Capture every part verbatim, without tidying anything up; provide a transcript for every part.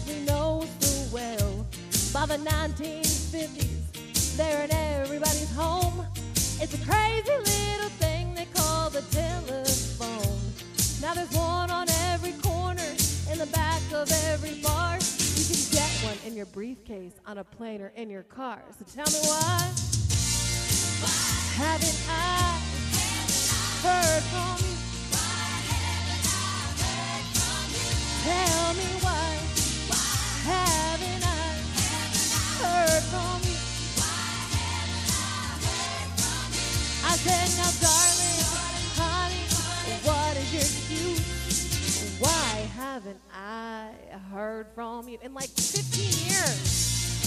as we know so well. By the nineteen fifties, they're in everybody's home. It's a crazy little thing they call the telephone. Now there's one on every corner, in the back of every bar. You can get one in your briefcase, on a plane, or in your car. So tell me why, why haven't I heard from you? Why haven't I heard from you? Tell me why, why haven't I heard from you? Why haven't I heard from you? I said, now darling, honey, what is your excuse? Why haven't I heard from you in like fifteen years?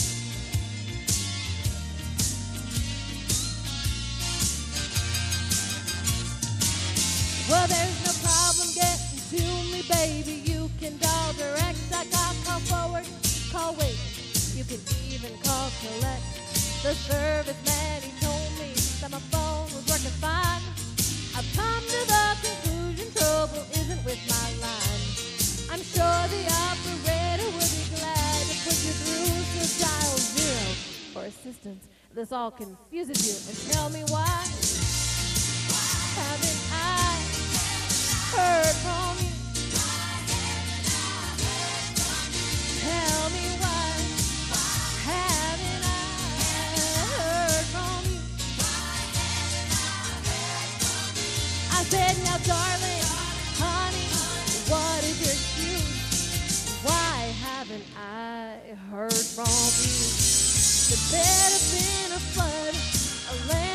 Well, there's no problem getting to me, baby. You can dial direct, I got call forward, call wait. You can even call collect. The service man, he told me that my phone was working fine. I've come to the conclusion trouble isn't with my line. I'm sure the operator would be glad to put you through, so dial zero for assistance. This all confuses you, and tell me why, why haven't I heard from you? Why haven't I heard from you? Tell me why, why haven't I heard from you? Why haven't I heard from you? I said, now darling, honey, what is your excuse? Why haven't I heard from you? There better been a flood, a land